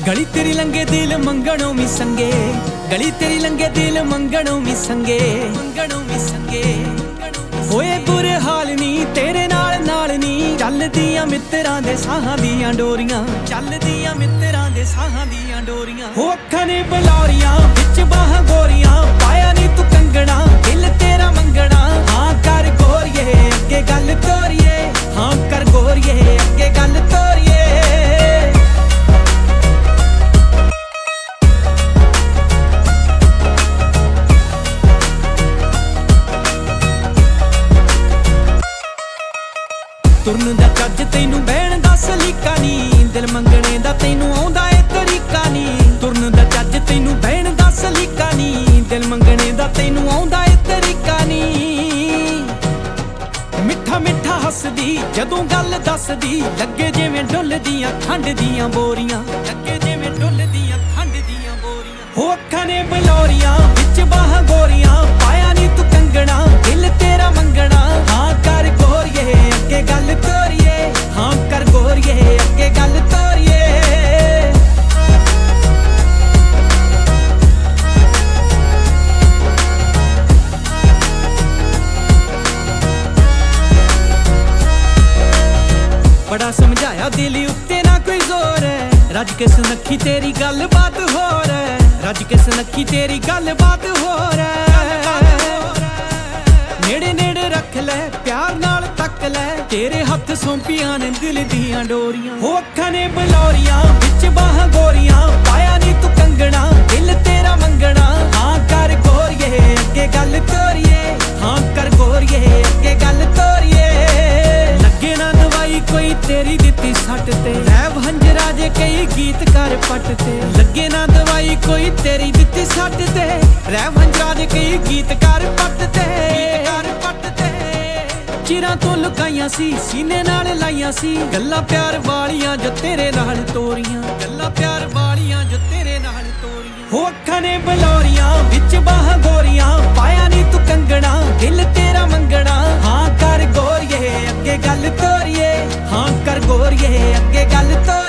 गली तेरी लंगे दिल मंगणों मी संगे, गली तेरी लंगे दिल मंगणों मी संगे, मंगणों मी संगे। होए बुरे हाल नी तेरे नाल नाल नी, चलदियां मित्तरां दे साहां दियां डोरियां, चलदियां मित्तरां दे साहां दियां डोरियां। हो अखां ने बलौरियां विच बाहां गोरियां, पाया नी तू कंगना दिल तेरा मंगना। हाँ कर गोरिए अगे गल तोरिए, हाँ कर गोरिए अगे गल तोरिए। तुरन दा चज तैनू बहन दा सलीका नी, दिल मंगने दा तैनू आउंदा ए तरीका नी। तुरन दा चज तैनू बहन दा सलीका नी, दिल मंगने दा तैनू आउंदा ए तरीका नी। मिठा मिठा हसदी जदों गल दसदी, लगे जिवें डुलदियां खंड दियां बोरियां, लगे जिवें डुलदियां खंड दियां बोरियां। हो अखां ने बलौरियां विच बाहां गोरियां, पाया नी तू कंगना दिल तेरा मंगना। हाँ कर गोरिए अगे गल तोरिए, हाँ कर गोरिए अगे गल तोरिए। बड़ा समझाया दिल उत्ते ना कोई जोर है, रज के सुनखी तेरी गल बात होर है, रज के सुनखी तेरी गल बात होर है। नेड़े नेड़े रख ले प्यार नाल तक ले, तेरे हथ सौंपियां ने दिल दियां डोरियां। हो अखां ने बलौरियां विच बाहां गोरियां, पाया नी तू कंगना दिल तेरा मंगना। हाँ कर गोरिए अगे गल तोरिए, हाँ कर गोरिए अगे गल तोरिए। लगे ना दवाई कोई तेरी दित्ती सट ते, रैव हंजरा जे कई गीत कर पट ते। लगे ना दवाई कोई तेरी दित्ती सट ते, रैव हंजरा जे कई गीत कर पट ते। चिरां तो लुकाइयां सी सीने नाल लाइयां सी, गल्लां प्यार वालियां जो तेरे नाल तोरियां, गल्लां प्यार वालियां जो तेरे नाल तोरियां। हो अखां ने बलौरियां विच बाहां गोरियां, पाया नी तू कंगना दिल तेरा मंगना। हाँ कर गोरिए अगे गल तोरिए, हाँ कर गोरिए अगे गल तोरिए।